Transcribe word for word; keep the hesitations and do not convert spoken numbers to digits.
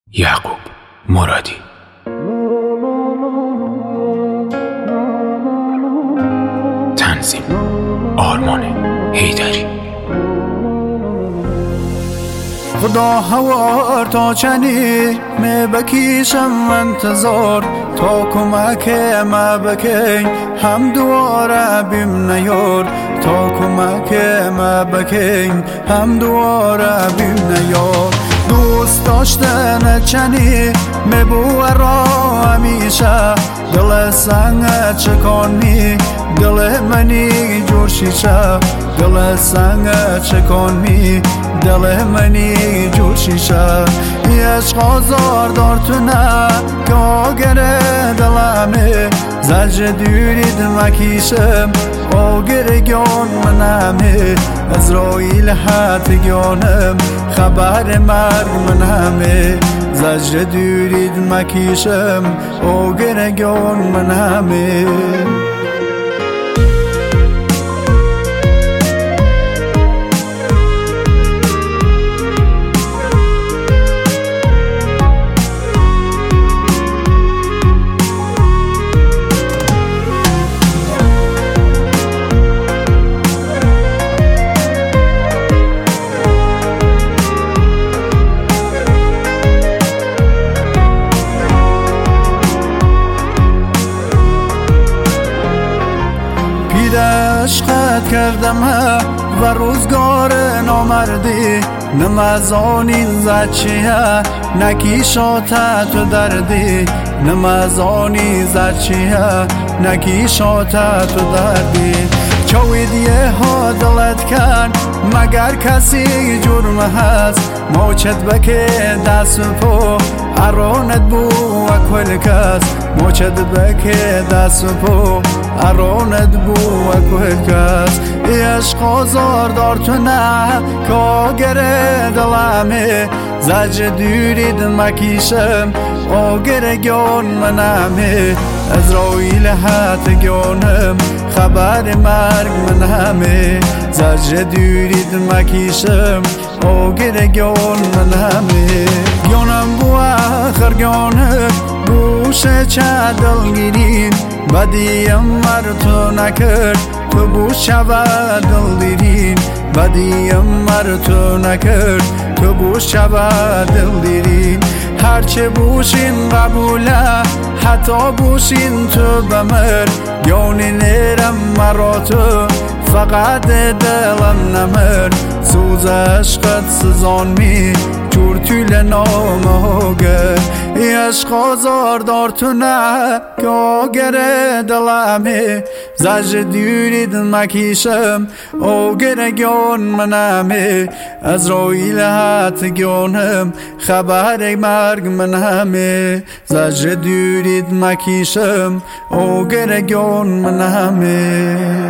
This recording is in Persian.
یعقوب مرادی. تنظیم آرمان حیدری. خدا هوار تا چنی می بکیشم انتظار تا کمک ما بکن هم دواره بیم نیار تا کمک ما بکن هم دواره بیم نیار دوست داشتن چنی می بو را همیشه دل سنگ چکانی دل منی جور شیشه دل سنگ چکانی دل منی جور شیشه عشق آزار دار تو نه که آگره دلمه زجر دورید مکیشم آگره گیان منمه ازرائیل حت گیانم خبر مرگ منمه زجر دورید مکیشم آگره گیان منمه عشقت کردم و روزگار نامردی نمازانی زچیه نکیشات تو دردی نمازانی زچیه نکیشات تو دردی چویدیه ها دلت کن مگر کسی جرم هست موچت بکه دست پو ارانت بو و کل کس موچت بکه دست پو ارانت بو و کل کس عشق آزار دار تو نه که آگره دلمه زجر دورید مکیشم آگره گیان منمه ازرائیل حت گیانم خبر مرگ منمه زجر دورید مکیشم آگره گیان منمه گیانم بو آخر گیانم بوش چه دلگیرین بدیم مر تو نکرد تو بو شود دلگیرین بدیم مر تو نکرد تو بو شود دلگیرین هرچه بوشین قبوله حتی بوشین تو بمر گیانی نیرم مرا تو فقط دلم نمر سوز عشقت سزان می جور طول نامه عشق آزار دار تو نه که آگره دلمه زجر دورید مکیشم آگره گیان منمه ازرائیل حت گیانم خبر مرگ منمه زجر دورید مکیشم آگره گیان منمه